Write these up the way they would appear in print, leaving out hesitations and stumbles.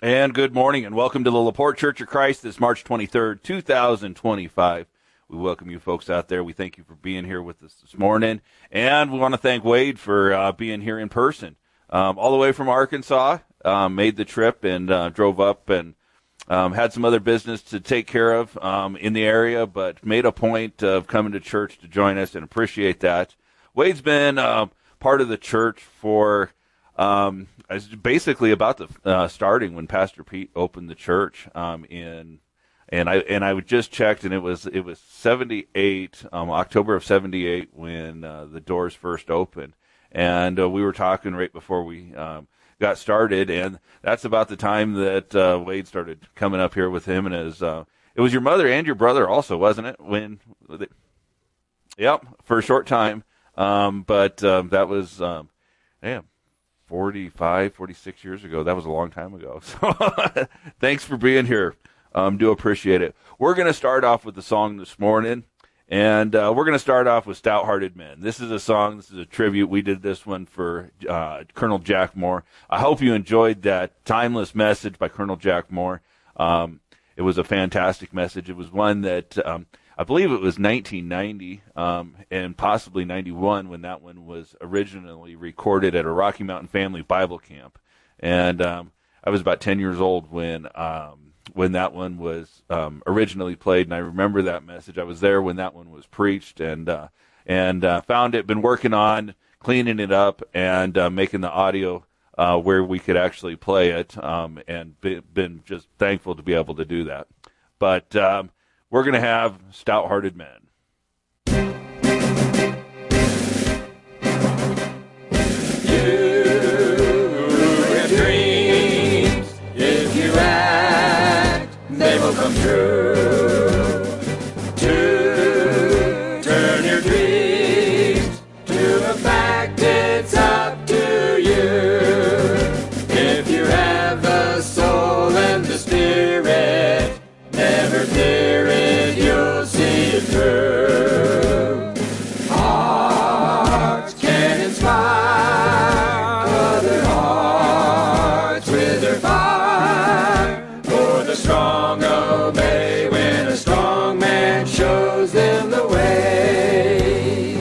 And good morning, and welcome to the LaPorte Church of Christ this March 23rd, 2025. We welcome you folks out there. We thank you for being here with us this morning. And we want to thank Wade for being here in person. All the way from Arkansas, made the trip and drove up and had some other business to take care of in the area, but made a point of coming to church to join us and appreciate that. Wade's been part of the church for basically about the starting when Pastor Pete opened the church and I just checked, and it was 78 October of 78 when the doors first opened, and we were talking right before we got started, and that's about the time that Wade started coming up here with him and his. It was your mother and your brother also, wasn't it? Yep, for a short time, but that was 46 years ago. That was a long time ago. So thanks for being here. Do appreciate it. We're going to start off with the song this morning, and we're going to start off with Stout-Hearted Men. This is a song. This is a tribute. We did this one for Colonel Jack Moore. I hope you enjoyed that timeless message by Colonel Jack Moore. It was a fantastic message. It was one that I believe it was 1990 and possibly 91 when that one was originally recorded at a Rocky Mountain Family Bible Camp. And I was about 10 years old when that one was originally played, and I remember that message. I was there when that one was preached, and found it, been working on cleaning it up and making the audio where we could actually play it, and been just thankful to be able to do that. But we're going to have Stout-Hearted Men. Come true. To turn your dreams to a fact, it's up to you. If you have the soul and the spirit, never fear it, you'll see it through. Hearts can inspire other hearts with their fire, for the strong obey when a strong man shows them the way.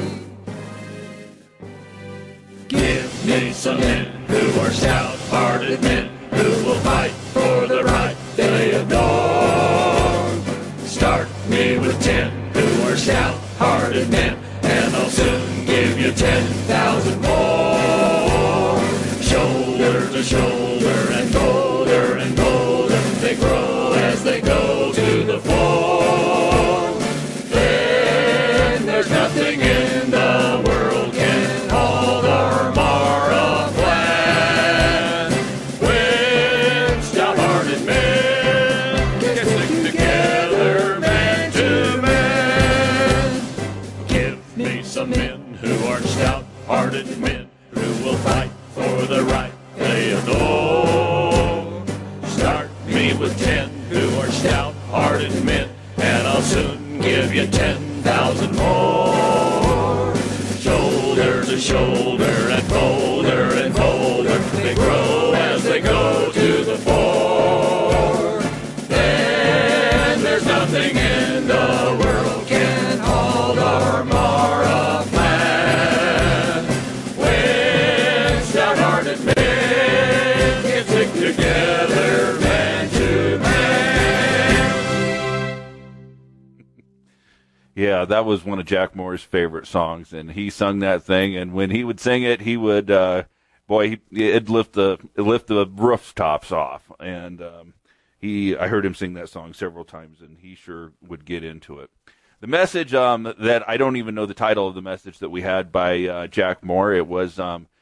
Give me some men who are stout-hearted men, who will fight for the right they adore. Start me with 10 who are stout-hearted men, and I'll soon give you 10,000 more. Shoulder to shoulder and bolder, they grow as they go to the fore. Then there's nothing in the world can hold or mar a plan. When stout-hearted men can stick together, man to man. Give me some men who are stout-hearted men, who will fight for the right they adore. Start me with 10 who are stout-hearted men, and I'll soon give you 10,000 more. Shoulder to shoulder and bolder, they grow as they go to the fore. Then there's nothing in the world can hold or mar a plan. When stout-hearted men can stick together, man to man. Yeah, that was one of Jack Moore's favorite songs, and he sung that thing, and when he would sing it, he would, it'd lift the rooftops off, and I heard him sing that song several times, and he sure would get into it. The message that I don't even know the title of the message that we had by Jack Moore. It was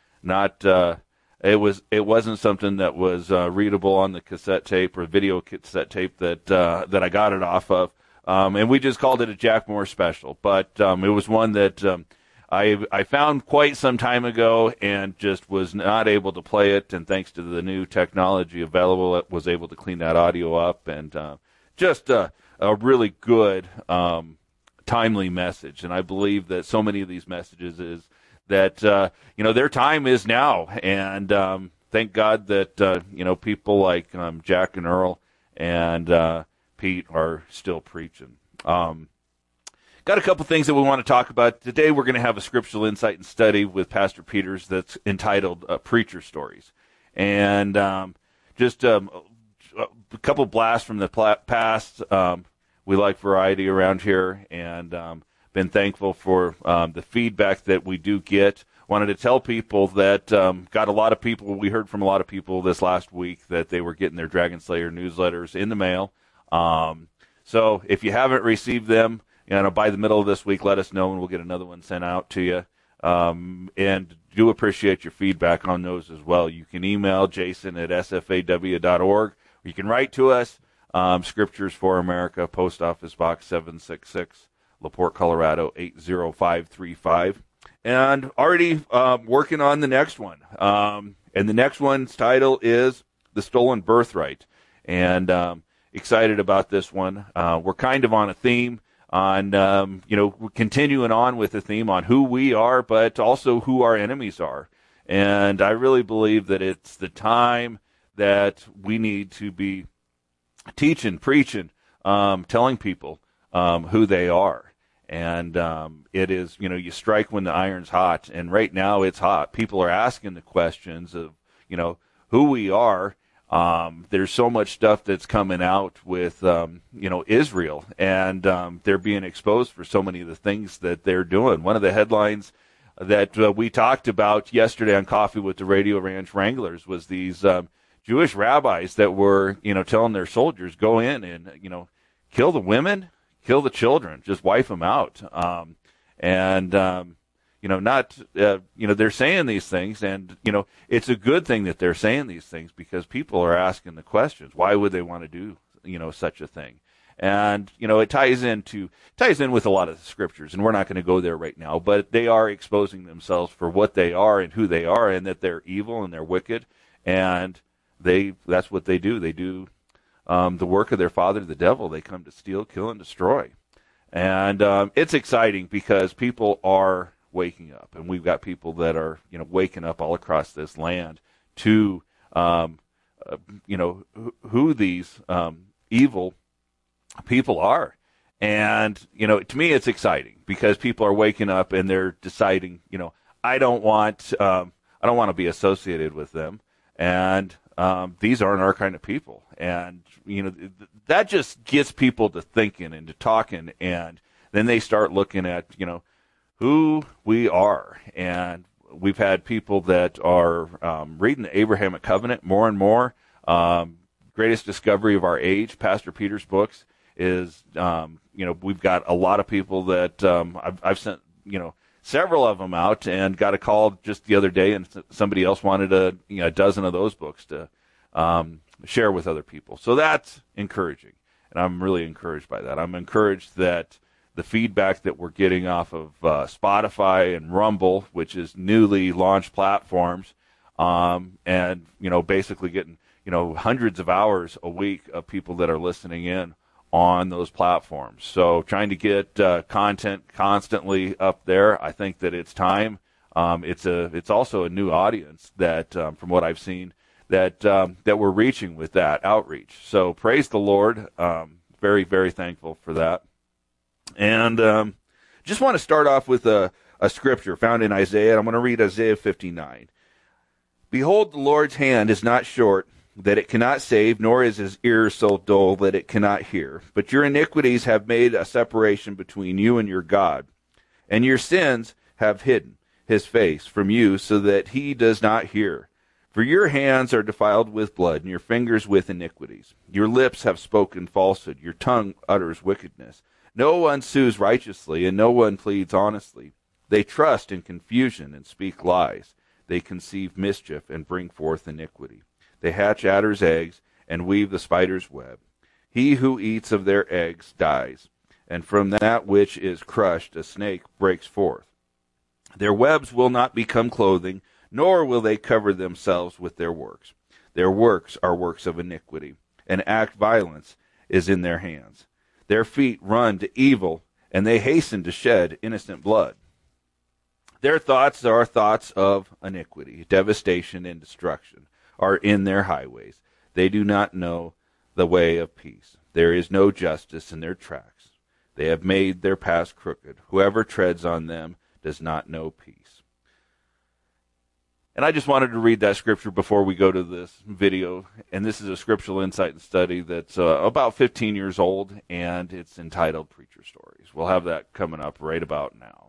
it wasn't something that was readable on the cassette tape or video cassette tape that I got it off of. And we just called it a Jack Moore special. But it was one that I found quite some time ago and just was not able to play it. And thanks to the new technology available, I was able to clean that audio up. And just a really good, timely message. And I believe that so many of these messages is that, their time is now. And thank God that, people like Jack and Earl and Pete are still preaching. Got a couple things that we want to talk about. Today we're going to have a scriptural insight and study with Pastor Peters that's entitled Preacher Stories. And just a couple blasts from the past. We like variety around here, and been thankful for the feedback that we do get. Wanted to tell people that we heard from a lot of people this last week that they were getting their Dragon Slayer newsletters in the mail. So if you haven't received them, by the middle of this week, let us know, and we'll get another one sent out to you. And do appreciate your feedback on those as well. You can email Jason at sfaw.org, or you can write to us, Scriptures for America, Post Office Box 766, LaPorte, Colorado 80535. And already working on the next one. And the next one's title is The Stolen Birthright. And excited about this one. We're kind of on a theme on, we're continuing on with the theme on who we are, but also who our enemies are. And I really believe that it's the time that we need to be teaching, preaching, telling people who they are. And it is, you strike when the iron's hot. And right now it's hot. People are asking the questions of, who we are. There's so much stuff that's coming out with, Israel, and they're being exposed for so many of the things that they're doing. One of the headlines that we talked about yesterday on Coffee with the Radio Ranch Wranglers was these Jewish rabbis that were, telling their soldiers, go in and, kill the women, kill the children, just wipe them out. They're saying these things, and, it's a good thing that they're saying these things because people are asking the questions. Why would they want to do, such a thing? And, it ties in with a lot of the scriptures, and we're not going to go there right now, but they are exposing themselves for what they are and who they are, and that they're evil and they're wicked, and that's what they do. They do the work of their father, the devil. They come to steal, kill, and destroy. And it's exciting because people are waking up, and we've got people that are waking up all across this land to who these evil people are. And to me it's exciting because people are waking up and they're deciding, I don't want to be associated with them, and these aren't our kind of people. And that just gets people to thinking and to talking, and then they start looking at who we are. And we've had people that are reading the Abrahamic Covenant more and more. Greatest discovery of our age, Pastor Peters' books, is, we've got a lot of people that I've sent, several of them out, and got a call just the other day, and somebody else wanted a dozen of those books to share with other people. So that's encouraging, and I'm really encouraged by that. I'm encouraged that the feedback that we're getting off of Spotify and Rumble, which is newly launched platforms, and basically getting hundreds of hours a week of people that are listening in on those platforms. So trying to get content constantly up there. I think that it's time. It's also a new audience that, from what I've seen, that we're reaching with that outreach. So praise the Lord. Very, very thankful for that. And just want to start off with a scripture found in Isaiah. I'm going to read Isaiah 59. Behold, the Lord's hand is not short, that it cannot save, nor is his ear so dull that it cannot hear. But your iniquities have made a separation between you and your God, and your sins have hidden his face from you so that he does not hear. For your hands are defiled with blood, and your fingers with iniquities. Your lips have spoken falsehood, your tongue utters wickedness. No one sues righteously, and no one pleads honestly. They trust in confusion and speak lies. They conceive mischief and bring forth iniquity. They hatch adder's eggs and weave the spider's web. He who eats of their eggs dies, and from that which is crushed a snake breaks forth. Their webs will not become clothing, nor will they cover themselves with their works. Their works are works of iniquity, and act violence is in their hands. Their feet run to evil, and they hasten to shed innocent blood. Their thoughts are thoughts of iniquity, devastation, and destruction. are in their highways. They do not know the way of peace. There is no justice in their tracks. They have made their paths crooked. Whoever treads on them does not know peace. And I just wanted to read that scripture before we go to this video. And this is a scriptural insight and study that's about 15 years old, and it's entitled Preacher Stories. We'll have that coming up right about now.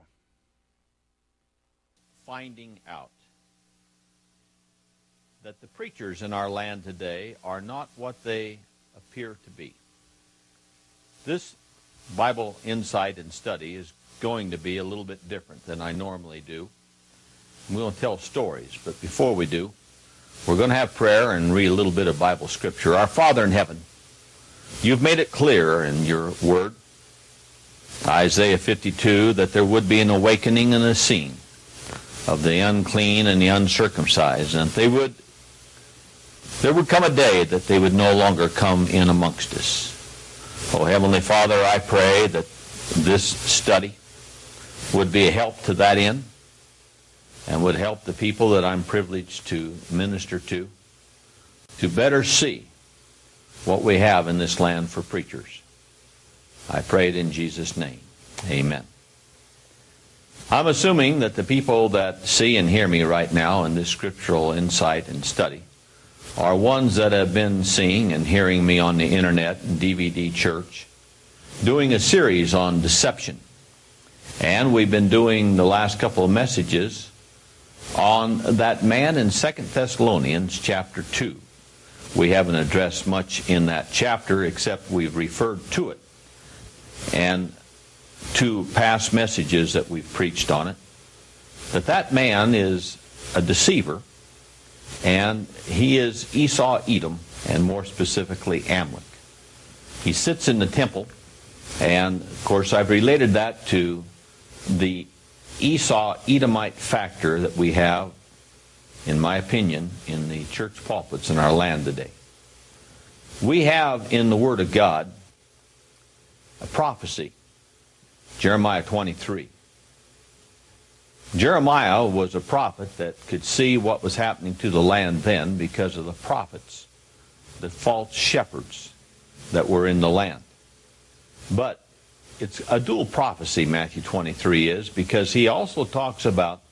Finding out that the preachers in our land today are not what they appear to be. This Bible insight and study is going to be a little bit different than I normally do. We're going to tell stories, but before we do, we're going to have prayer and read a little bit of Bible scripture. Our Father in heaven, you've made it clear in your word, Isaiah 52, that there would be an awakening and a seeing of the unclean and the uncircumcised, and there would come a day that they would no longer come in amongst us. Oh, Heavenly Father, I pray that this study would be a help to that end and would help the people that I'm privileged to minister to better see what we have in this land for preachers. I pray it in Jesus' name. Amen. I'm assuming that the people that see and hear me right now in this scriptural insight and study are ones that have been seeing and hearing me on the internet and DVD Church, doing a series on deception. And we've been doing the last couple of messages on that man in 2 Thessalonians chapter 2. We haven't addressed much in that chapter except we've referred to it and to past messages that we've preached on it. That man is a deceiver, and he is Esau Edom, and more specifically Amalek. He sits in the temple, and of course I've related that to the Esau Edomite factor that we have, in my opinion, in the church pulpits in our land today. We have in the Word of God a prophecy, Jeremiah 23. Jeremiah was a prophet that could see what was happening to the land then because of the prophets, the false shepherds that were in the land. But it's a dual prophecy, Matthew 23 is, because he also talks about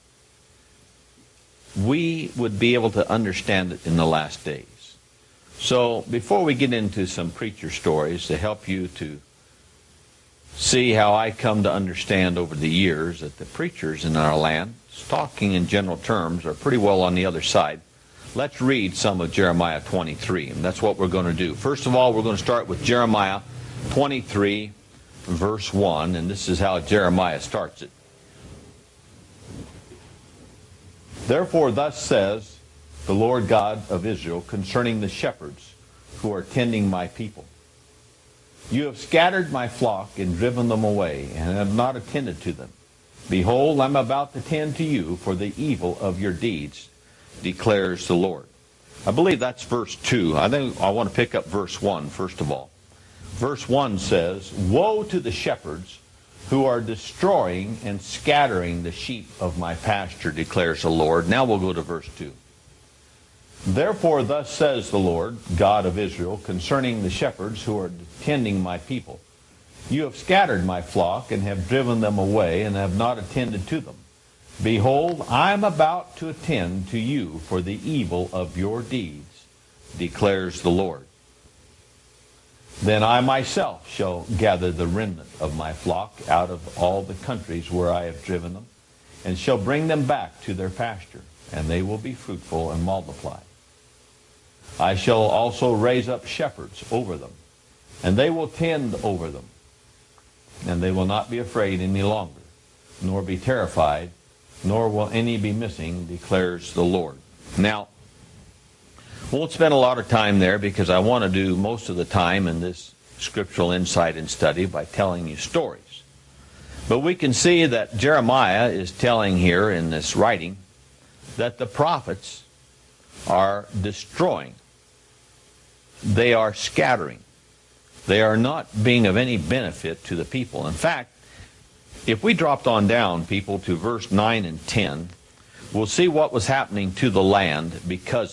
we would be able to understand it in the last days. So before we get into some preacher stories to help you to see how I come to understand over the years that the preachers in our land, talking in general terms, are pretty well on the other side. Let's read some of Jeremiah 23, and that's what we're going to do. First of all, we're going to start with Jeremiah 23, verse 1, and this is how Jeremiah starts it. Therefore, thus says the Lord God of Israel concerning the shepherds who are tending my people. You have scattered my flock and driven them away, and have not attended to them. Behold, I'm about to tend to you for the evil of your deeds, declares the Lord. I believe that's verse 2. I think I want to pick up verse 1 first of all. Verse 1 says, Woe to the shepherds who are destroying and scattering the sheep of my pasture, declares the Lord. Now we'll go to verse 2. Therefore, thus says the Lord, God of Israel, concerning the shepherds who are tending my people. You have scattered my flock and have driven them away and have not attended to them. Behold, I am about to attend to you for the evil of your deeds, declares the Lord. Then I myself shall gather the remnant of my flock out of all the countries where I have driven them, and shall bring them back to their pasture, and they will be fruitful and multiply. I shall also raise up shepherds over them, and they will tend over them, and they will not be afraid any longer, nor be terrified, nor will any be missing, declares the Lord. Now, we won't spend a lot of time there because I want to do most of the time in this scriptural insight and study by telling you stories. But we can see that Jeremiah is telling here in this writing that the prophets are destroying. They are scattering. They are not being of any benefit to the people. In fact, if we dropped on down, people, to verse 9 and 10, we'll see what was happening to the land because of them.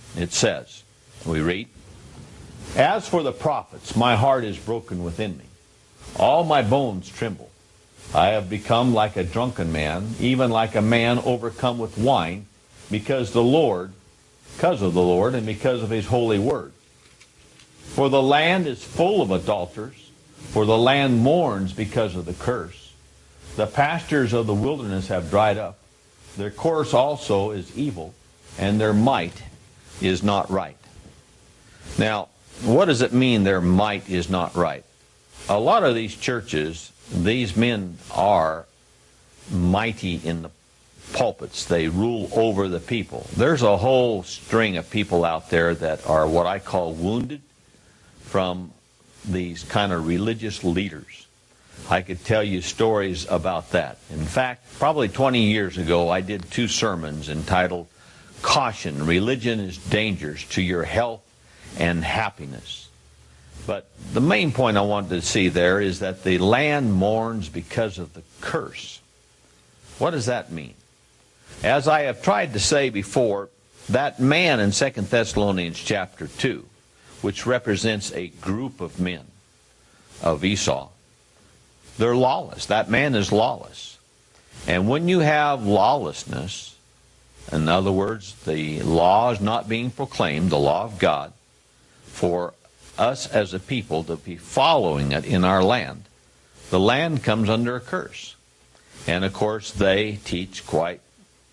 it says, we read, "As for the prophets, my heart is broken within me. All my bones tremble. I have become like a drunken man, even like a man overcome with wine, because of the Lord, and because of his holy word. For the land is full of adulterers, for the land mourns because of the curse. The pastures of the wilderness have dried up. Their course also is evil, and their might is not right." Now, what does it mean their might is not right? A lot of these churches, these men are mighty in the pulpits. They rule over the people. There's a whole string of people out there that are what I call wounded from these kind of religious leaders. I could tell you stories about that. In fact, probably 20 years ago, I did 2 sermons entitled, "Caution, Religion is Dangerous to Your Health and Happiness." But the main point I wanted to see there is that the land mourns because of the curse. What does that mean? As I have tried to say before, that man in 2 Thessalonians chapter 2, which represents a group of men of Esau, they're lawless. That man is lawless. And when you have lawlessness, in other words, the law is not being proclaimed, the law of God, for us as a people to be following it in our land, the land comes under a curse. And of course they teach quite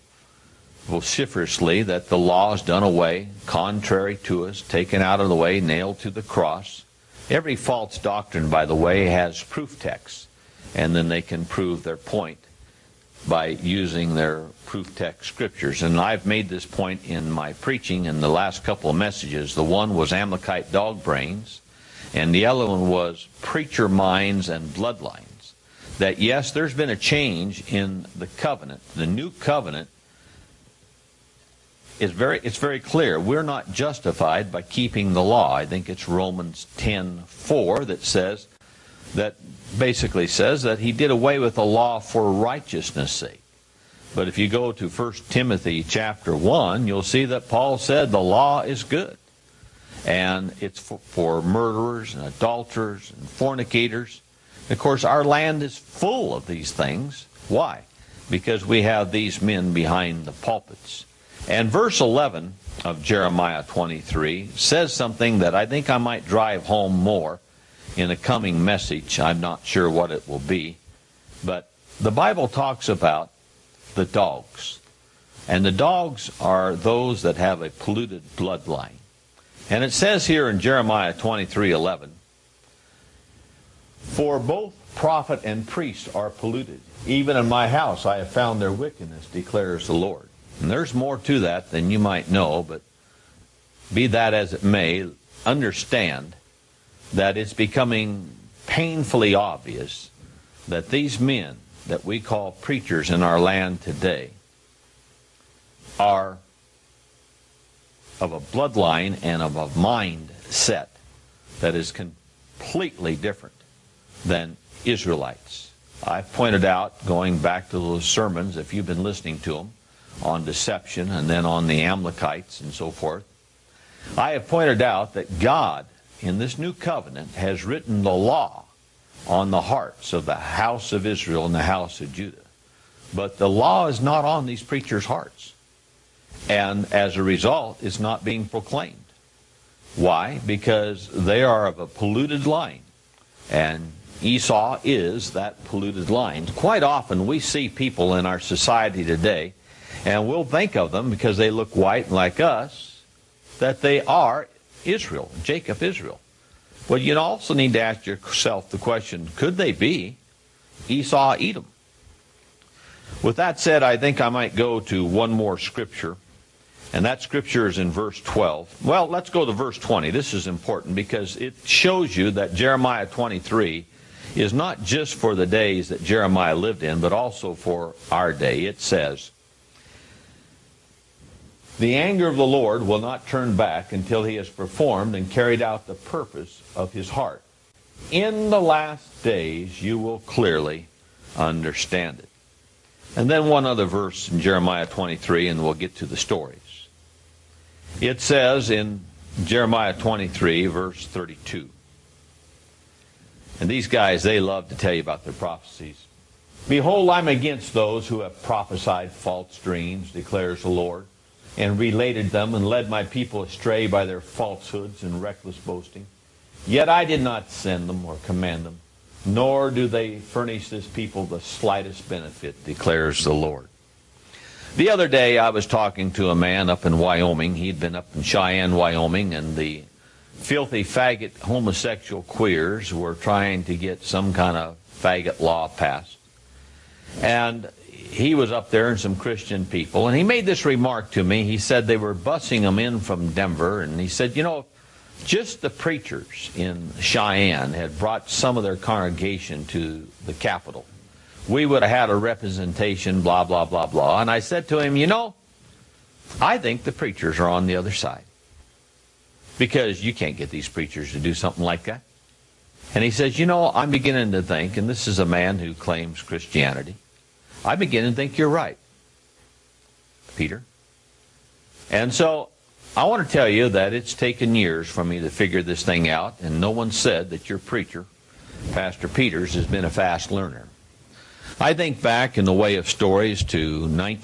vociferously that the law is done away, contrary to us, taken out of the way, nailed to the cross. Every false doctrine, by the way, has proof texts, and then they can prove their point by using their proof text scriptures. And I've made this point in my preaching in the last couple of messages. The one was Amalekite dog brains, and the other one was preacher minds and bloodlines. That yes, there's been a change in the covenant. The new covenant is very clear. We're not justified by keeping the law. I think it's Romans 10:4 that basically says that he did away with the law for righteousness' sake. But if you go to 1 Timothy chapter 1, you'll see that Paul said the law is good. And it's for murderers and adulterers and fornicators. Of course, our land is full of these things. Why? Because we have these men behind the pulpits. And verse 11 of Jeremiah 23 says something that I think I might drive home more in a coming message. I'm not sure what it will be. But the Bible talks about the dogs. And the dogs are those that have a polluted bloodline. And it says here in Jeremiah 23:11, "For both prophet and priest are polluted. Even in my house I have found their wickedness, declares the Lord." And there's more to that than you might know, but be that as it may, understand that it's becoming painfully obvious that these men that we call preachers in our land today are of a bloodline and of a mindset that is completely different than Israelites. I've pointed out, going back to those sermons, if you've been listening to them, on deception and then on the Amalekites and so forth, I have pointed out that God, in this new covenant, has written the law on the hearts of the house of Israel and the house of Judah. But the law is not on these preachers' hearts. And as a result, it's not being proclaimed. Why? Because they are of a polluted line. And Esau is that polluted line. Quite often we see people in our society today, and we'll think of them because they look white like us, that they are Israel, Jacob Israel. Well, you also need to ask yourself the question, could they be Esau Edom? With that said, I think I might go to one more scripture, and that scripture is in verse 12. Well, let's go to verse 20. This is important because it shows you that Jeremiah 23 is not just for the days that Jeremiah lived in, but also for our day. It says, "The anger of the Lord will not turn back until he has performed and carried out the purpose of his heart. In the last days you will clearly understand it." And then one other verse in Jeremiah 23, and we'll get to the stories. It says in Jeremiah 23, verse 32. And these guys, they love to tell you about their prophecies. Behold, I'm against those who have prophesied false dreams, declares the Lord, and related them and led my people astray by their falsehoods and reckless boasting. Yet I did not send them or command them, nor do they furnish this people the slightest benefit, declares the Lord. The other day I was talking to a man up in Wyoming. He'd been up in Cheyenne, Wyoming, and the filthy faggot homosexual queers were trying to get some kind of faggot law passed. And he was up there and some Christian people, and he made this remark to me. He said they were busing him in from Denver, and he said, you know, just the preachers in Cheyenne had brought some of their congregation to the Capitol, we would have had a representation, blah, blah, blah, blah. And I said to him, you know, I think the preachers are on the other side, because you can't get these preachers to do something like that. And he says, you know, I'm beginning to think, and this is a man who claims Christianity, I'm beginning to think you're right, Peter. And so I want to tell you that it's taken years for me to figure this thing out, and no one said that your preacher, Pastor Peters, has been a fast learner. I think back in the way of stories to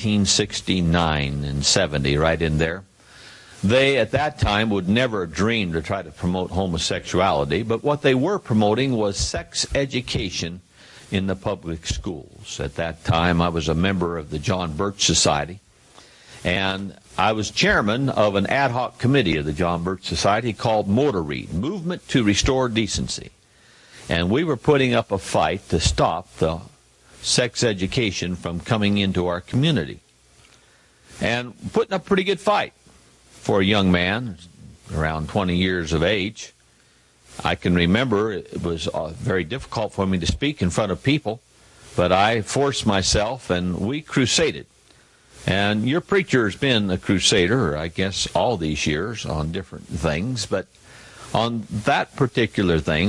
1969 and 70, right in there. They, at that time, would never have dreamed to try to promote homosexuality, but what they were promoting was sex education in the public schools. At that time, I was a member of the John Birch Society, and I was chairman of an ad hoc committee of the John Birch Society called MOTOR-READ, Movement to Restore Decency. And we were putting up a fight to stop the sex education from coming into our community. And putting up a pretty good fight for a young man, around 20 years of age. I can remember it was very difficult for me to speak in front of people, but I forced myself and we crusaded. And your preacher has been a crusader, I guess, all these years on different things, but on that particular thing,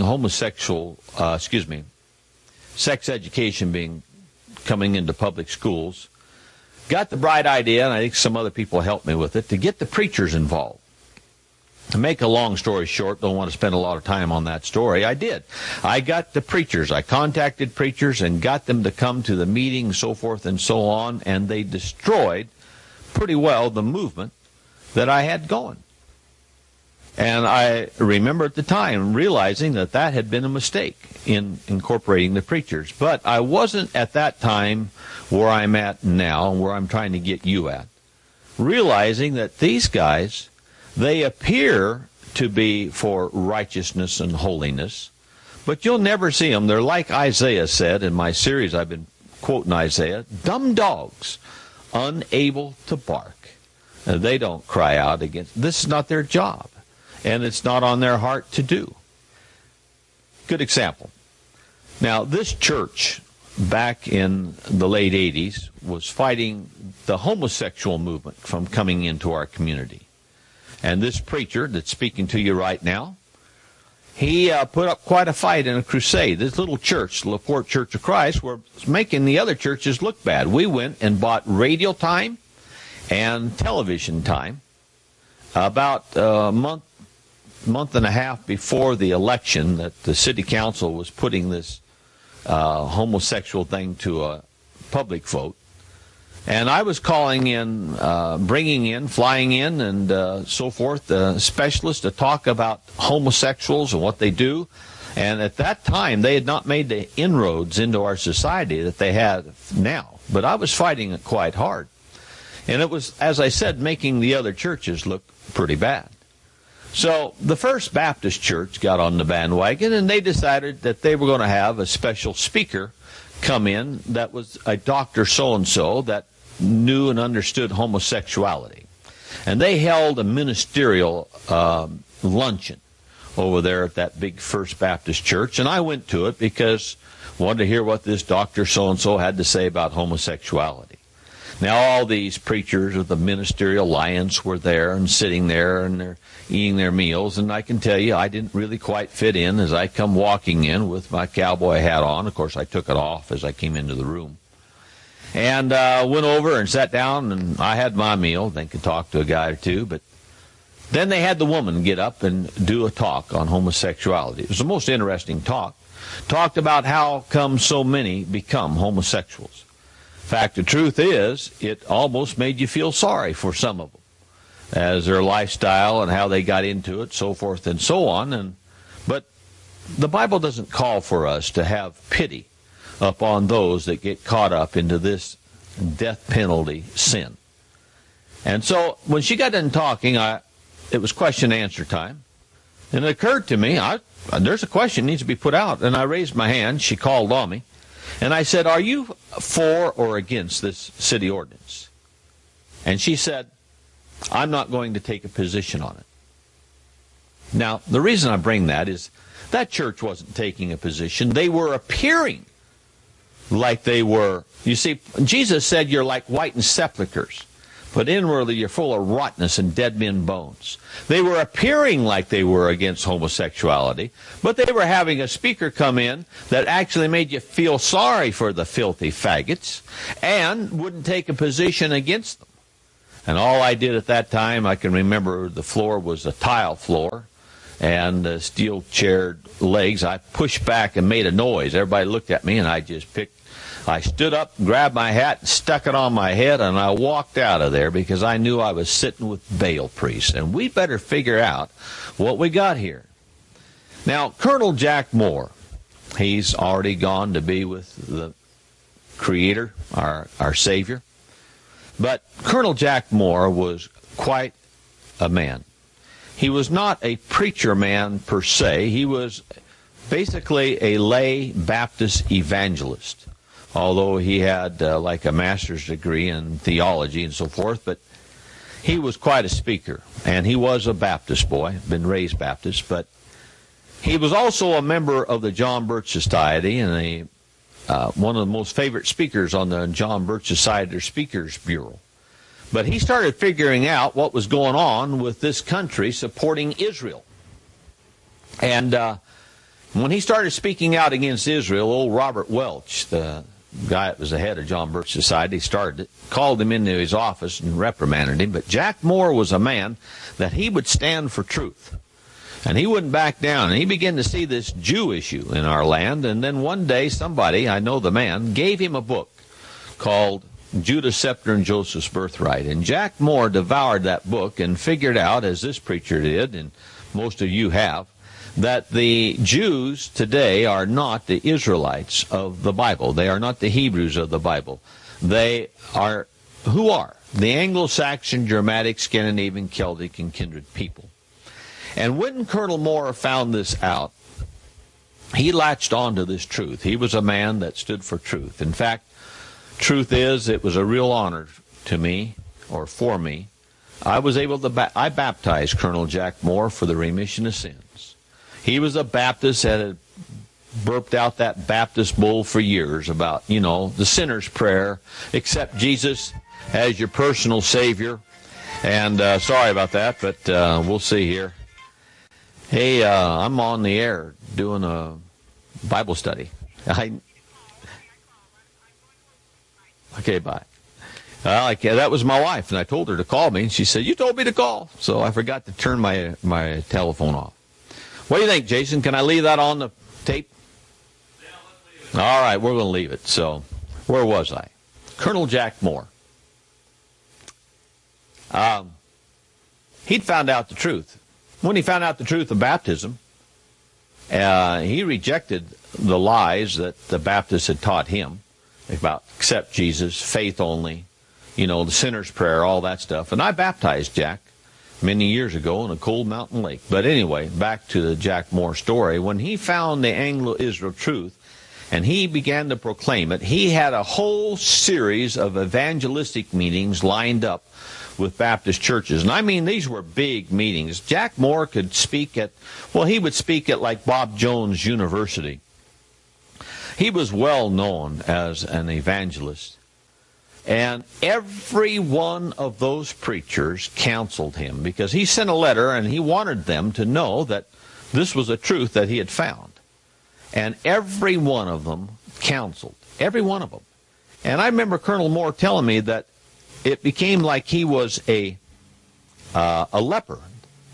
sex education coming into public schools, got the bright idea, and I think some other people helped me with it, to get the preachers involved. To make a long story short, don't want to spend a lot of time on that story, I did. I got the preachers, I contacted preachers and got them to come to the meeting, so forth and so on, and they destroyed pretty well the movement that I had going. And I remember at the time realizing that that had been a mistake in incorporating the preachers. But I wasn't at that time where I'm at now, where I'm trying to get you at. Realizing that these guys, they appear to be for righteousness and holiness, but you'll never see them. They're like Isaiah said in my series, I've been quoting Isaiah, dumb dogs, unable to bark. They don't cry out against. This is not their job, and it's not on their heart to do. Good example. Now, this church back in the late 80s was fighting the homosexual movement from coming into our community. And this preacher that's speaking to you right now, he put up quite a fight in a crusade. This little church, La Porte Church of Christ, was making the other churches look bad. We went and bought radio time and television time about a month and a half before the election that the city council was putting this homosexual thing to a public vote. And I was calling in, flying in, and so forth, specialists to talk about homosexuals and what they do. And at that time, they had not made the inroads into our society that they had now. But I was fighting it quite hard. And it was, as I said, making the other churches look pretty bad. So the First Baptist Church got on the bandwagon, and they decided that they were going to have a special speaker come in that was a Dr. So-and-so that knew and understood homosexuality. And they held a ministerial luncheon over there at that big First Baptist Church, and I went to it because I wanted to hear what this Dr. So-and-so had to say about homosexuality. Now, all these preachers of the Ministerial Alliance were there and sitting there, and they're eating their meals, and I can tell you I didn't really quite fit in as I come walking in with my cowboy hat on. Of course, I took it off as I came into the room. And went over and sat down, and I had my meal. Then could talk to a guy or two, but Then they had the woman get up and do a talk on homosexuality. It was the most interesting talk. Talked about how come so many become homosexuals. In fact, the truth is, it almost made you feel sorry for some of them, as their lifestyle and how they got into it, so forth and so on. But the Bible doesn't call for us to have pity upon those that get caught up into this death penalty sin. And so when she got done talking, it was question and answer time. And it occurred to me, there's a question that needs to be put out. And I raised my hand. She called on me. And I said, are you for or against this city ordinance? And she said, I'm not going to take a position on it. Now, the reason I bring that is that church wasn't taking a position. They were appearing like they were. You see, Jesus said you're like whitened sepulchres, but inwardly you're full of rottenness and dead men bones. They were appearing like they were against homosexuality, but they were having a speaker come in that actually made you feel sorry for the filthy faggots and wouldn't take a position against them. And all I did at that time, I can remember the floor was a tile floor and steel-chaired legs. I pushed back and made a noise. Everybody looked at me, and I stood up, grabbed my hat, and stuck it on my head, and I walked out of there because I knew I was sitting with Baal priests. And we better figure out what we got here. Now, Colonel Jack Moore, he's already gone to be with the Creator, our Savior. But Colonel Jack Moore was quite a man. He was not a preacher man per se. He was basically a lay Baptist evangelist, although he had like a master's degree in theology and so forth. But he was quite a speaker, and he was a Baptist boy, been raised Baptist. But he was also a member of the John Birch Society and one of the most favorite speakers on the John Birch Society, their Speakers Bureau. But he started figuring out what was going on with this country supporting Israel. And when he started speaking out against Israel, old Robert Welch, the guy that was the head of John Birch Society, called him into his office and reprimanded him. But Jack Moore was a man that he would stand for truth. And he wouldn't back down. And he began to see this Jew issue in our land. And then one day somebody, I know the man, gave him a book called Judas, Scepter, and Joseph's Birthright. And Jack Moore devoured that book and figured out, as this preacher did, and most of you have, that the Jews today are not the Israelites of the Bible. They are not the Hebrews of the Bible. They are, who are? The Anglo-Saxon, Germanic, Scandinavian, Celtic, and kindred people. And when Colonel Moore found this out, he latched on to this truth. He was a man that stood for truth. In fact, truth is, it was a real honor to me, or for me. I was able to, I baptized Colonel Jack Moore for the remission of sins. He was a Baptist that had burped out that Baptist bull for years about, the sinner's prayer, accept Jesus as your personal Savior. And sorry about that, but we'll see here. Hey, I'm on the air doing a Bible study. Okay, bye. That was my wife, and I told her to call me, and she said, you told me to call. So I forgot to turn my telephone off. What do you think, Jason? Can I leave that on the tape? Yeah, let's leave it. All right, we're going to leave it. So where was I? Colonel Jack Moore. He'd found out the truth. When he found out the truth of baptism, he rejected the lies that the Baptists had taught him about accept Jesus, faith only, the sinner's prayer, all that stuff. And I baptized Jack many years ago in a cold mountain lake. But anyway, back to the Jack Moore story. When he found the Anglo-Israel truth and he began to proclaim it, he had a whole series of evangelistic meetings lined up with Baptist churches. And I mean, these were big meetings. Jack Moore could speak he would speak at like Bob Jones University. He was well known as an evangelist. And every one of those preachers counseled him because he sent a letter and he wanted them to know that this was a truth that he had found. And every one of them counseled. Every one of them. And I remember Colonel Moore telling me that it became like he was a leper.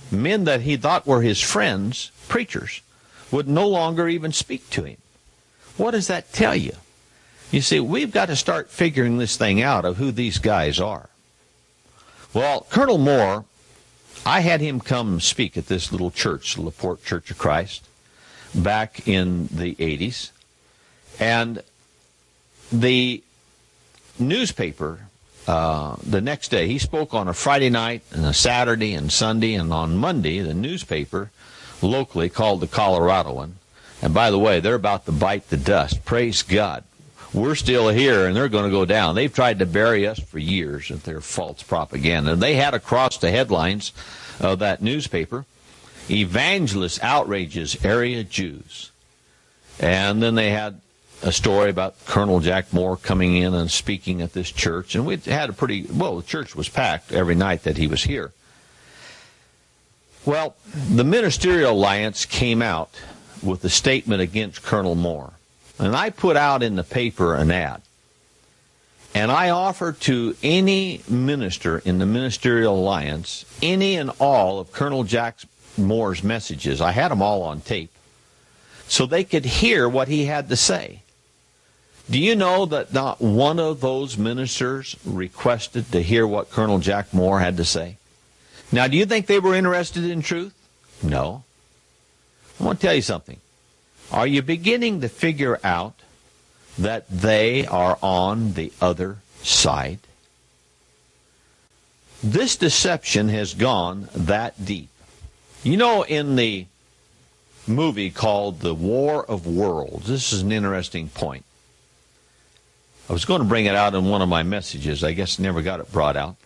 men that he thought were his friends, preachers, would no longer even speak to him. What does that tell you? You see, we've got to start figuring this thing out of who these guys are. Well, Colonel Moore, I had him come speak at this little church, the LaPorte Church of Christ, back in the 80s. And the newspaper, the next day, he spoke on a Friday night and a Saturday and Sunday, and on Monday, the newspaper locally called the Coloradoan. And by the way, they're about to bite the dust. Praise God. We're still here, and they're going to go down. They've tried to bury us for years with their false propaganda. And they had across the headlines of that newspaper, "Evangelist outrages area Jews." And then they had a story about Colonel Jack Moore coming in and speaking at this church. And we had the church was packed every night that he was here. Well, the Ministerial Alliance came out with a statement against Colonel Moore. And I put out in the paper an ad. And I offered to any minister in the Ministerial Alliance any and all of Colonel Jack Moore's messages. I had them all on tape, so they could hear what he had to say. Do you know that not one of those ministers requested to hear what Colonel Jack Moore had to say? Now, do you think they were interested in truth? No. I want to tell you something. Are you beginning to figure out that they are on the other side? This deception has gone that deep. You know, in the movie called The War of Worlds, this is an interesting point. I was going to bring it out in one of my messages. I guess never got it brought out.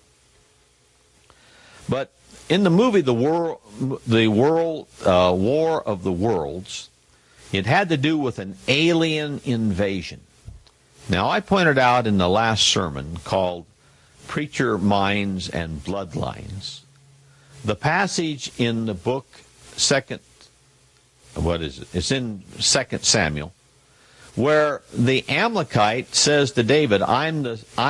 But in the movie The War of the Worlds, it had to do with an alien invasion. Now, I pointed out in the last sermon called Preacher Minds and Bloodlines, the passage in the book it's in 2 Samuel, where the Amalekite says to David, I am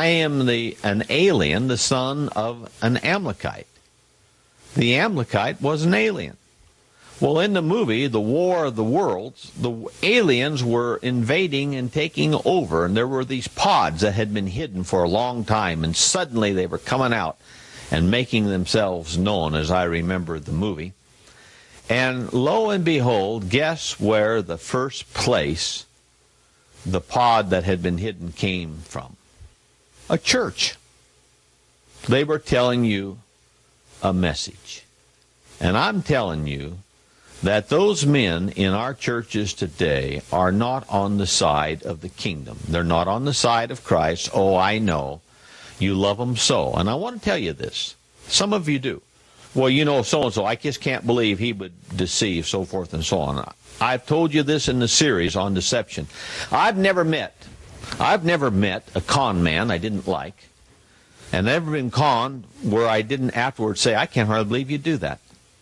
an alien, the son of an Amalekite. The Amalekite was an alien. Well, in the movie, The War of the Worlds, the aliens were invading and taking over, and there were these pods that had been hidden for a long time, and suddenly they were coming out and making themselves known, as I remember the movie. And lo and behold, guess where the first place the pod that had been hidden came from? A church. They were telling you a message. And I'm telling you that those men in our churches today are not on the side of the kingdom. They're not on the side of Christ. Oh, I know. You love them so. And I want to tell you this. Some of you do. Well, you know, so-and-so, I just can't believe he would deceive, so forth and so on. I've told you this in the series on deception. I've never met a con man I didn't like, and never been conned where I didn't afterwards say, I can't hardly believe you do that.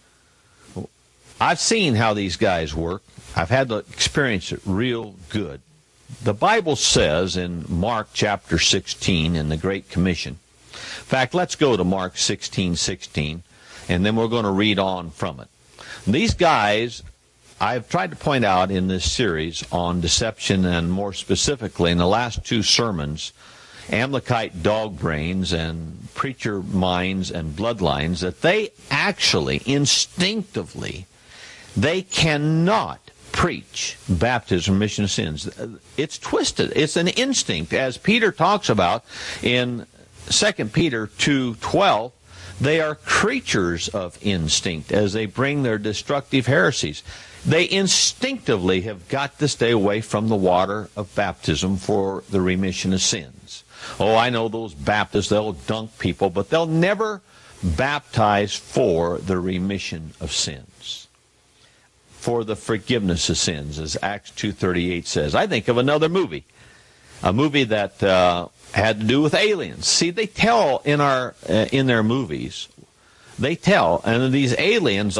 I've seen how these guys work. I've had to experience it real good. The Bible says in Mark chapter 16 in the Great Commission. In fact, let's go to Mark 16:16, and then we're going to read on from it. These guys, I've tried to point out in this series on deception, and more specifically in the last two sermons, Amalekite dog brains and preacher minds and bloodlines, that they actually instinctively, they cannot preach baptism, remission of sins. It's twisted. It's an instinct. As Peter talks about in 2 Peter 2:12, they are creatures of instinct as they bring their destructive heresies. They instinctively have got to stay away from the water of baptism for the remission of sins. Oh, I know those Baptists, they'll dunk people, but they'll never baptize for the remission of sins, for the forgiveness of sins, as Acts 2:38 says. I think of another movie, a movie that had to do with aliens. See, they tell in their movies, they tell, and these aliens,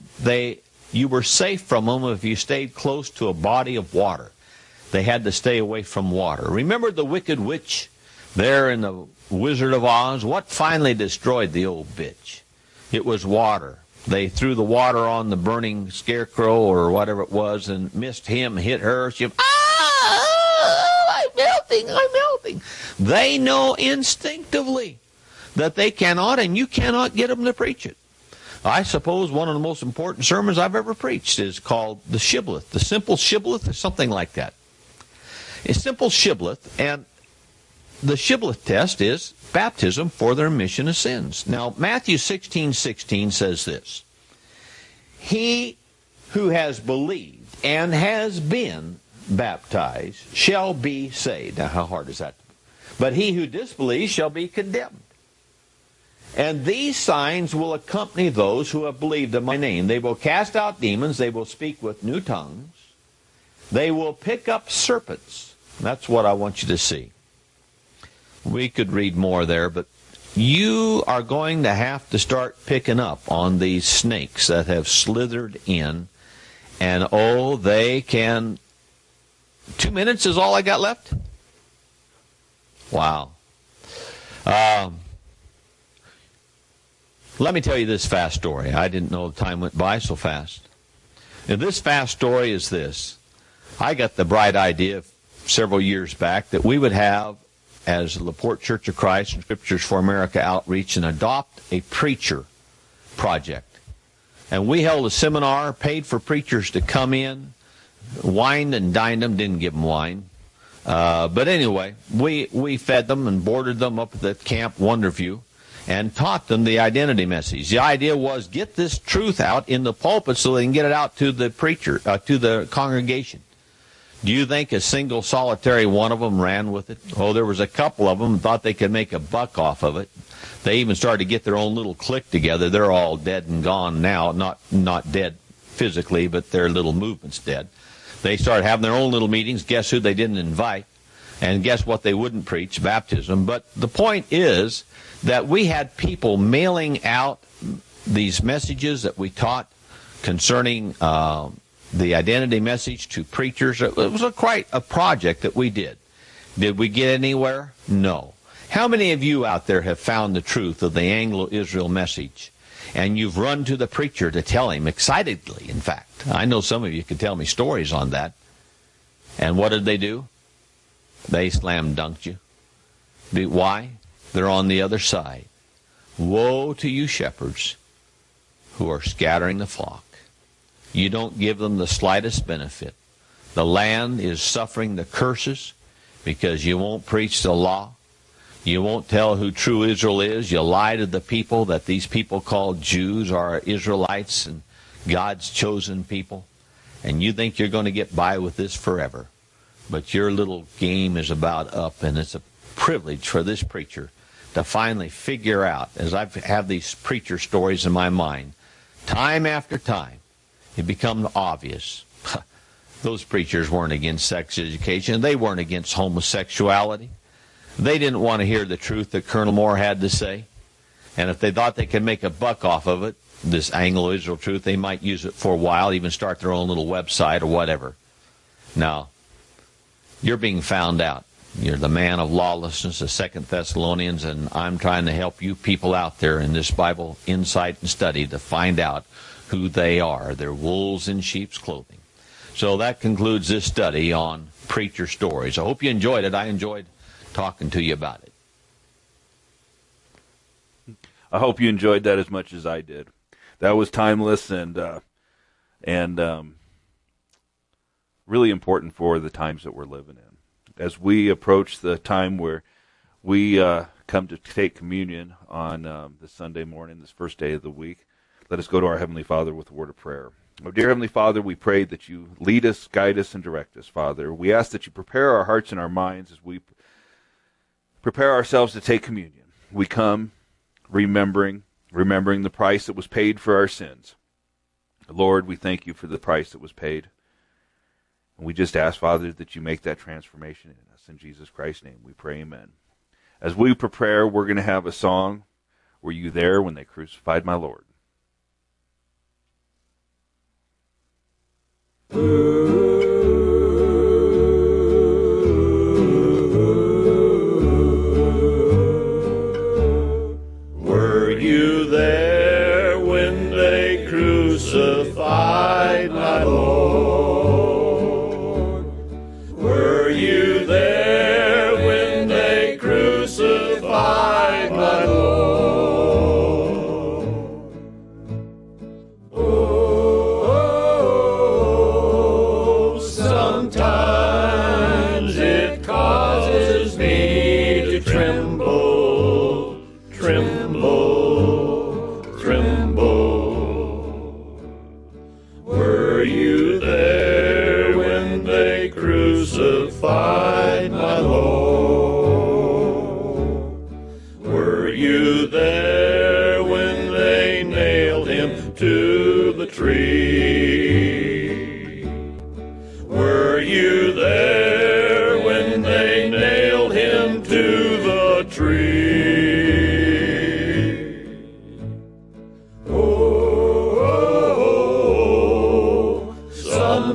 you were safe from them if you stayed close to a body of water. They had to stay away from water. Remember the Wicked Witch there in the Wizard of Oz? What finally destroyed the old bitch? It was water. They threw the water on the burning scarecrow or whatever it was and missed him, hit her. She, I'm melting, I'm melting. They know instinctively that they cannot, and you cannot get them to preach it. I suppose one of the most important sermons I've ever preached is called the Shibboleth, the simple Shibboleth, or something like that. A simple Shibboleth, and the Shibboleth test is baptism for the remission of sins. Now, Matthew 16:16 says this: He who has believed and has been baptized shall be saved. Now, how hard is that? But he who disbelieves shall be condemned. And these signs will accompany those who have believed in my name. They will cast out demons. They will speak with new tongues. They will pick up serpents. That's what I want you to see. We could read more there, but you are going to have to start picking up on these snakes that have slithered in. And oh, they can... 2 minutes is all I got left? Wow. Let me tell you this fast story. I didn't know the time went by so fast. Now, this fast story is this. I got the bright idea several years back that we would have, as the LaPorte Church of Christ and Scriptures for America Outreach, and adopt a preacher project. And we held a seminar, paid for preachers to come in, wined and dined them, didn't give them wine. But anyway, we fed them and boarded them up at the Camp Wonderview and taught them the identity message. The idea was get this truth out in the pulpit so they can get it out to the preacher, to the congregation. Do you think a single solitary one of them ran with it? Oh, there was a couple of them who thought they could make a buck off of it. They even started to get their own little clique together. They're all dead and gone now. Not dead physically, but their little movement's dead. They started having their own little meetings. Guess who they didn't invite? And guess what they wouldn't preach? Baptism. But the point is that we had people mailing out these messages that we taught concerning the identity message to preachers. It was quite a project that we did. Did we get anywhere? No. How many of you out there have found the truth of the Anglo-Israel message, and you've run to the preacher to tell him excitedly, in fact? I know some of you could tell me stories on that. And what did they do? They slam dunked you. Why? They're on the other side. Woe to you shepherds who are scattering the flock. You don't give them the slightest benefit. The land is suffering the curses because you won't preach the law. You won't tell who true Israel is. You lie to the people that these people called Jews are Israelites and God's chosen people. And you think you're going to get by with this forever. But your little game is about up, and it's a privilege for this preacher to finally figure out, as I've had these preacher stories in my mind, time after time, it becomes obvious. Those preachers weren't against sex education. They weren't against homosexuality. They didn't want to hear the truth that Colonel Moore had to say. And if they thought they could make a buck off of it, this Anglo-Israel truth, they might use it for a while, even start their own little website or whatever. Now, you're being found out. You're the man of lawlessness, the 2 Thessalonians, and I'm trying to help you people out there in this Bible insight and study to find out who they are. They're wolves in sheep's clothing. So that concludes this study on preacher stories. I hope you enjoyed it. I enjoyed talking to you about it. I hope you enjoyed that as much as I did. That was timeless and really important for the times that we're living in. As we approach the time where we come to take communion on this Sunday morning, this first day of the week, let us go to our Heavenly Father with a word of prayer. Oh, dear Heavenly Father, we pray that you lead us, guide us, and direct us, Father. We ask that you prepare our hearts and our minds as we prepare ourselves to take communion. We come remembering the price that was paid for our sins. Lord, we thank you for the price that was paid. And we just ask, Father, that you make that transformation in us. In Jesus Christ's name we pray, amen. As we prepare, we're going to have a song, Were You There When They Crucified My Lord? Were you there when they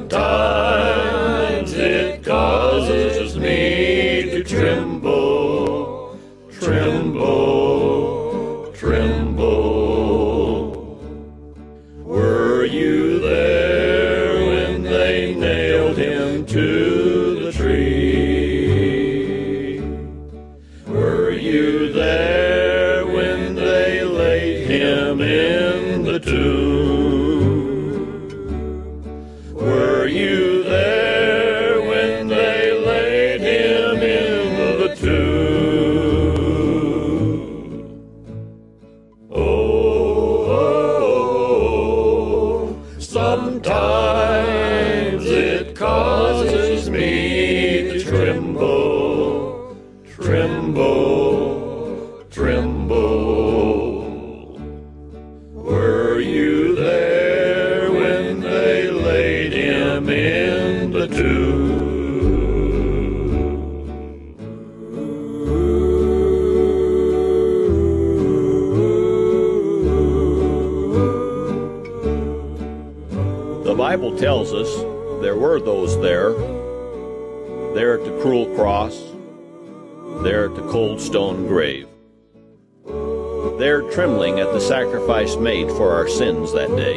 Sometimes it causes me to tremble, tremble, tremble. Were you there when they nailed him to the tree? Were you there when they laid him in the tomb? Were you there when they laid him in the tomb? Oh, sometimes it causes me to tremble, tremble, tremble. Were you there when they laid him in the tomb? The Bible tells us there were those there at the cruel cross, there at the cold stone grave, there trembling at the sacrifice made for our sins that day.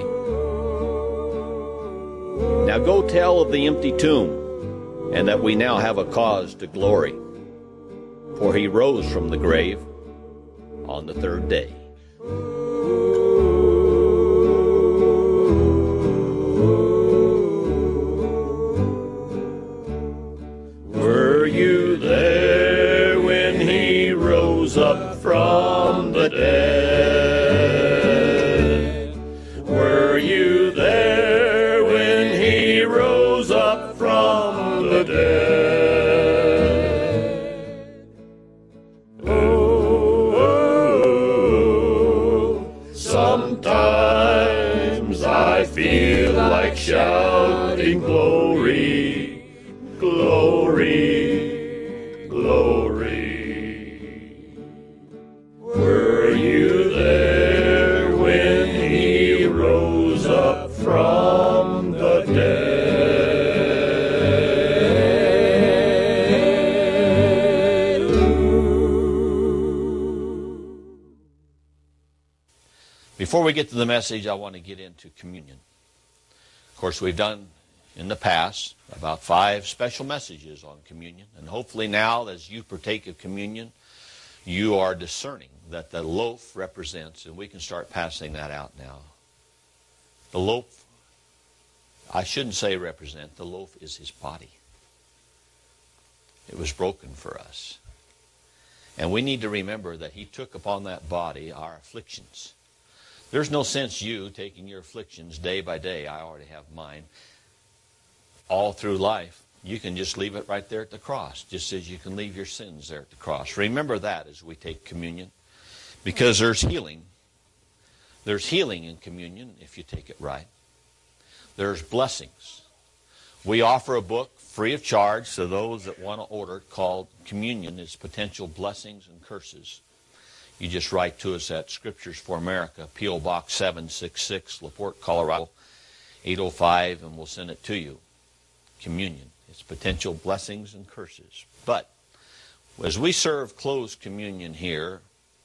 Now go tell of the empty tomb, and that we now have a cause to glory, for he rose from the grave on the third day. Were you there when he rose up from the dead? Were you there when he rose up from the dead? Oh, sometimes I feel like shouting glory, glory, glory. Were you there when he rose up from the dead? Before we get to the message, I want to get into communion. Of course, we've done in the past about 5 special messages on communion, and hopefully now, as you partake of communion, you are discerning that the loaf represents, and we can start passing that out now. The loaf, I shouldn't say represent, the loaf is his body. It was broken for us. And we need to remember that he took upon that body our afflictions. There's no sense you taking your afflictions day by day. I already have mine. All through life, you can just leave it right there at the cross, just as you can leave your sins there at the cross. Remember that as we take communion, because there's healing. There's healing in communion if you take it right. There's blessings. We offer a book free of charge to those that want to order it called Communion is Potential Blessings and Curses. You just write to us at Scriptures for America, P.O. Box 766, LaPorte, Colorado, 805, and we'll send it to you. Communion. It's potential blessings and curses. But as we serve closed communion here,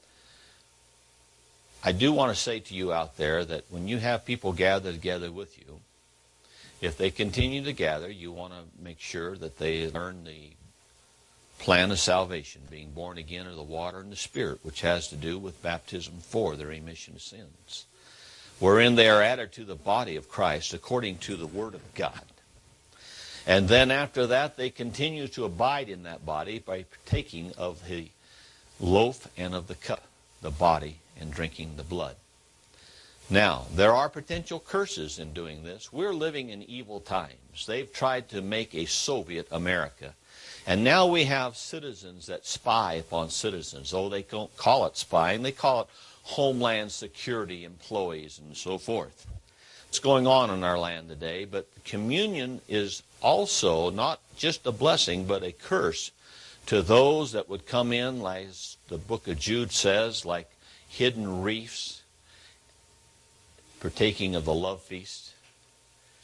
I do want to say to you out there that when you have people gather together with you, if they continue to gather, you want to make sure that they learn the plan of salvation, being born again of the water and the Spirit, which has to do with baptism for the remission of sins, wherein they are added to the body of Christ according to the Word of God. And then after that, they continue to abide in that body by partaking of the loaf and of the cup, the body, and drinking the blood. Now, there are potential curses in doing this. We're living in evil times. They've tried to make a Soviet America. And now we have citizens that spy upon citizens. Oh, they don't call it spying. They call it Homeland Security employees and so forth. It's going on in our land today, but communion is also not just a blessing, but a curse to those that would come in, like the book of Jude says, like hidden reefs, partaking of the love feast.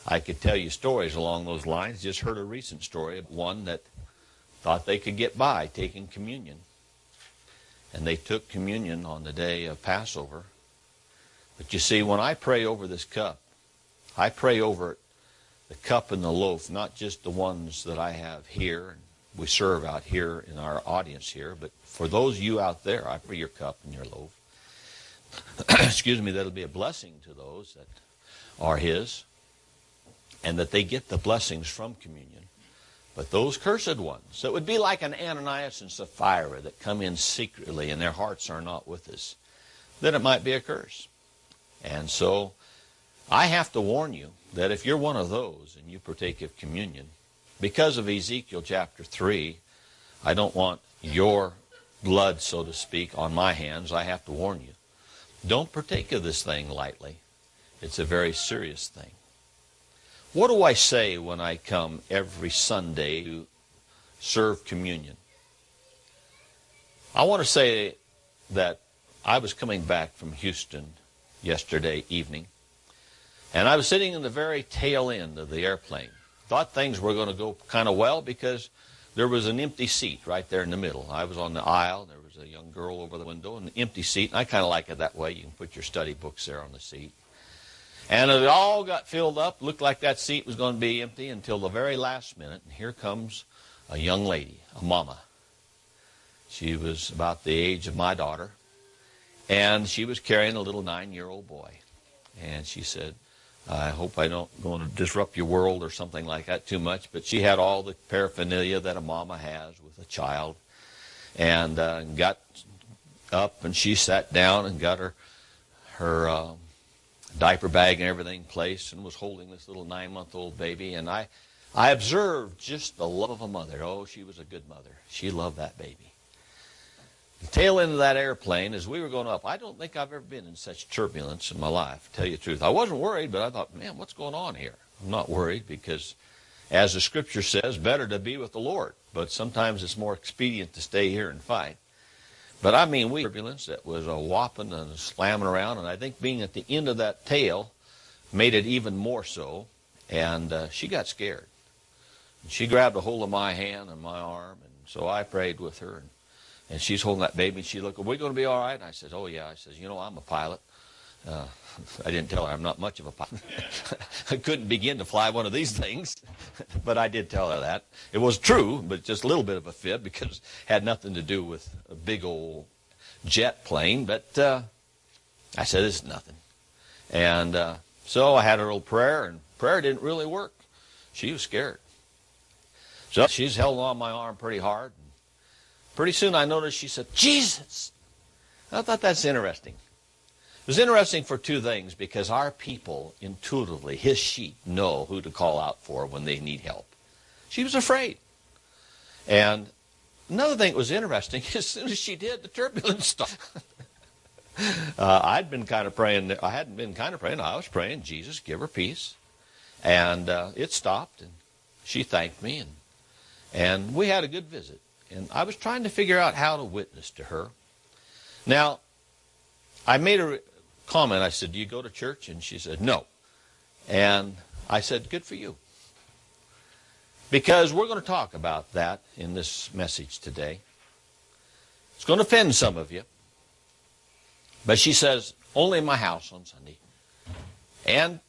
I could tell you stories along those lines. Just heard a recent story of one that thought they could get by taking communion. And they took communion on the day of Passover. But you see, when I pray over this cup, I pray over the cup and the loaf, not just the ones that I have here, and we serve out here in our audience here, but for those of you out there, I pray your cup and your loaf. Excuse me, that'll be a blessing to those that are His, and that they get the blessings from communion. But those cursed ones, that would be like an Ananias and Sapphira that come in secretly and their hearts are not with us, then it might be a curse. And so I have to warn you that if you're one of those and you partake of communion, because of Ezekiel chapter 3, I don't want your blood, so to speak, on my hands. I have to warn you. Don't partake of this thing lightly. It's a very serious thing. What do I say when I come every Sunday to serve communion? I want to say that I was coming back from Houston yesterday evening, and I was sitting in the very tail end of the airplane. Thought things were going to go kind of well because there was an empty seat right there in the middle. I was on the aisle. There was a young girl over the window, and an empty seat. And I kind of like it that way. You can put your study books there on the seat. And it all got filled up. Looked like that seat was going to be empty until the very last minute. And here comes a young lady, a mama. She was about the age of my daughter. And she was carrying a little 9-year-old boy. And she said, I hope I don't going to disrupt your world or something like that too much. But she had all the paraphernalia that a mama has with a child. And got up and she sat down and got her diaper bag and everything placed and was holding this little 9-month-old baby. And I observed just the love of a mother. Oh, she was a good mother. She loved that baby. The tail end of that airplane, as we were going up, I don't think I've ever been in such turbulence in my life, to tell you the truth. I wasn't worried, but I thought, man, what's going on here? I'm not worried because, as the Scripture says, better to be with the Lord. But sometimes it's more expedient to stay here and fight. But I mean, turbulence that was a whopping and slamming around, and I think being at the end of that tail made it even more so. And she got scared. And she grabbed a hold of my hand and my arm, and so I prayed with her. And she's holding that baby, and she looked, are we going to be all right? And I said, oh, yeah. I said, you know, I'm a pilot. I didn't tell her I'm not much of a pilot. I couldn't begin to fly one of these things, but I did tell her that. It was true, but just a little bit of a fib because it had nothing to do with a big old jet plane. But I said, this is nothing. And so I had a little prayer, and prayer didn't really work. She was scared. So she's held on my arm pretty hard. Pretty soon I noticed she said, Jesus. I thought that's interesting. It was interesting for two things, because our people intuitively, His sheep, know who to call out for when they need help. She was afraid. And another thing that was interesting, as soon as she did, the turbulence stopped. I'd been kind of praying. I hadn't been kind of praying. I was praying, Jesus, give her peace. And it stopped, and she thanked me, and we had a good visit. And I was trying to figure out how to witness to her. Now, I made a comment. I said, do you go to church? And she said, no. And I said, good for you. Because we're going to talk about that in this message today. It's going to offend some of you. But she says, only in my house on Sunday. And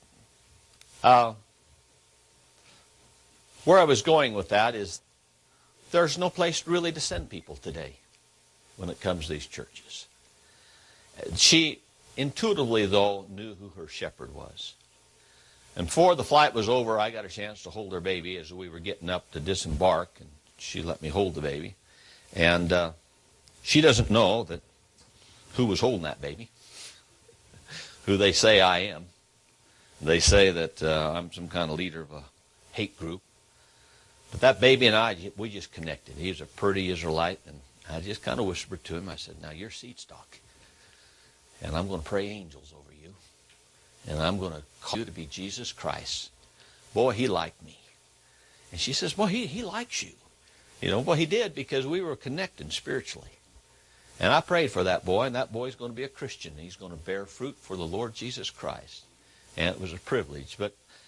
where I was going with that is, there's no place really to send people today when it comes to these churches. She intuitively, though, knew who her shepherd was. And before the flight was over, I got a chance to hold her baby as we were getting up to disembark, and she let me hold the baby. And she doesn't know that who was holding that baby, who they say I am. They say that I'm some kind of leader of a hate group. But that baby and I, we just connected. He was a pretty Israelite, and I just kind of whispered to him. I said, now you're seed stock, and I'm going to pray angels over you, and I'm going to call you to be Jesus Christ. Boy, he liked me. And she says, boy, he likes you. You know, well, he did, because we were connected spiritually. And I prayed for that boy, and that boy's going to be a Christian. He's going to bear fruit for the Lord Jesus Christ. And it was a privilege. But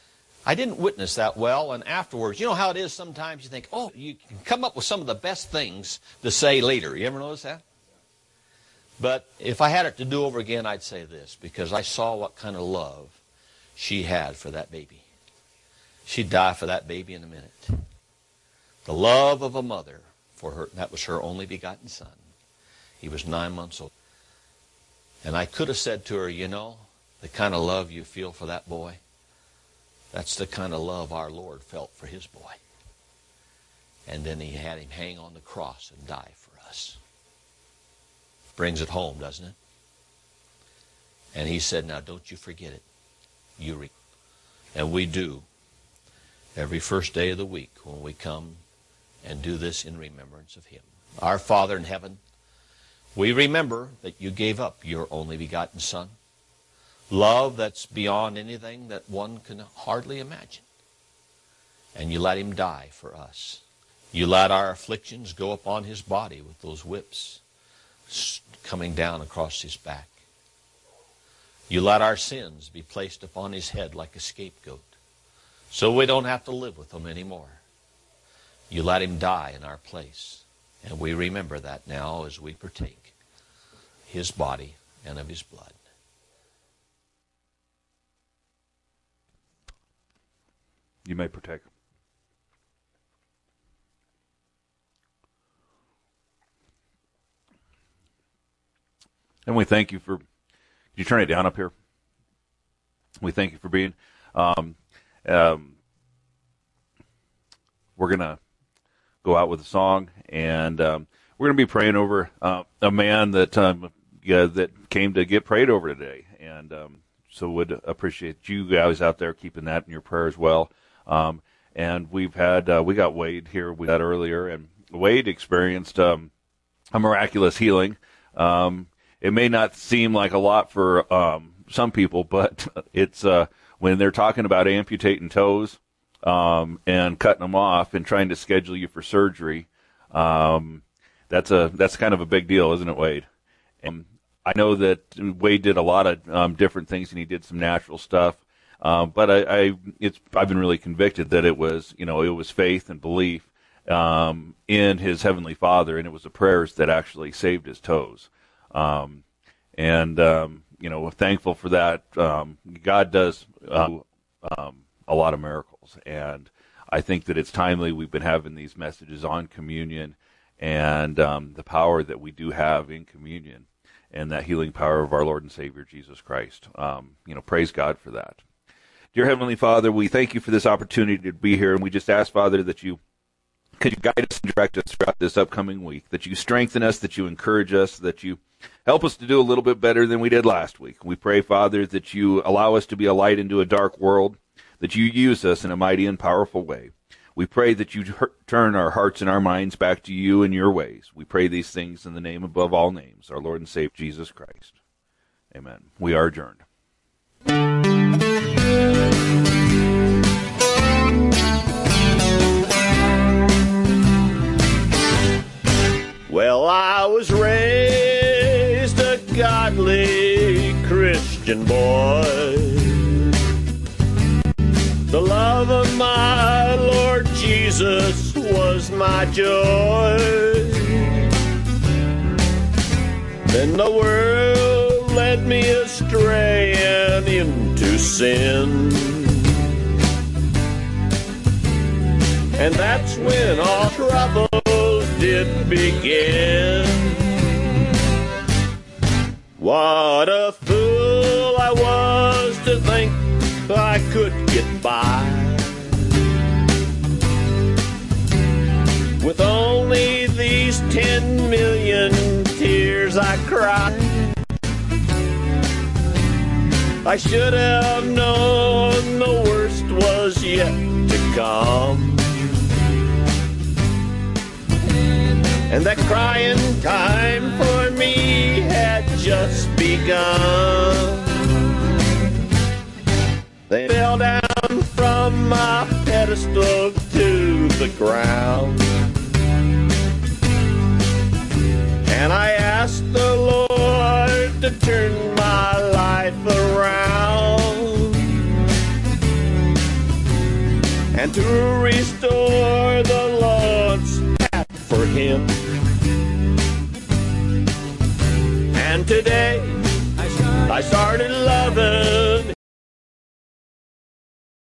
I didn't witness that well, and afterwards, you know how it is sometimes you think, oh, you can come up with some of the best things to say later. You ever notice that? But if I had it to do over again, I'd say this, because I saw what kind of love she had for that baby. She'd die for that baby in a minute. The love of a mother for her, that was her only begotten son. He was 9 months old. And I could have said to her, you know, the kind of love you feel for that boy, that's the kind of love our Lord felt for his boy. And then he had him hang on the cross and die for us. Brings it home, doesn't it? And he said, now don't you forget it. And we do. Every first day of the week when we come and do this in remembrance of him. Our Father in heaven, we remember that you gave up your only begotten Son. Love that's beyond anything that one can hardly imagine. And you let him die for us. You let our afflictions go upon his body with those whips coming down across his back. You let our sins be placed upon his head like a scapegoat, so we don't have to live with them anymore. You let him die in our place. And we remember that now as we partake his body and of his blood. You may partake. And we thank you for, can you turn it down up here? We thank you for being, we're going to go out with a song, and we're going to be praying over a man that that came to get prayed over today. And so would appreciate you guys out there keeping that in your prayer as well. And we've had, we got Wade here we had earlier, and Wade experienced a miraculous healing. It may not seem like a lot for some people, but it's when they're talking about amputating toes and cutting them off and trying to schedule you for surgery, that's kind of a big deal, isn't it, Wade? And I know that Wade did a lot of different things, and he did some natural stuff. But I've been really convicted that it was faith and belief in his Heavenly Father, and it was the prayers that actually saved his toes. We're thankful for that. God does a lot of miracles, and I think that it's timely we've been having these messages on communion and the power that we do have in communion and that healing power of our Lord and Savior Jesus Christ. Praise God for that. Dear Heavenly Father, we thank you for this opportunity to be here, and we just ask, Father, that you could guide us and direct us throughout this upcoming week, that you strengthen us, that you encourage us, that you help us to do a little bit better than we did last week. We pray, Father, that you allow us to be a light into a dark world, that you use us in a mighty and powerful way. We pray that you turn our hearts and our minds back to you and your ways. We pray these things in the name above all names, our Lord and Savior, Jesus Christ. Amen. We are adjourned. Well, I was raised a godly Christian boy. The love of my Lord Jesus was my joy. Then the world led me astray and into sin. And that's when all trouble did begin. What a fool I was to think I could get by with only these 10 million tears I cried. I should have known the worst was yet to come, and that crying time for me had just begun. They fell down from my pedestal to the ground, and I asked the Lord to turn my life around. and to restore the Lord's path for him. And today I started loving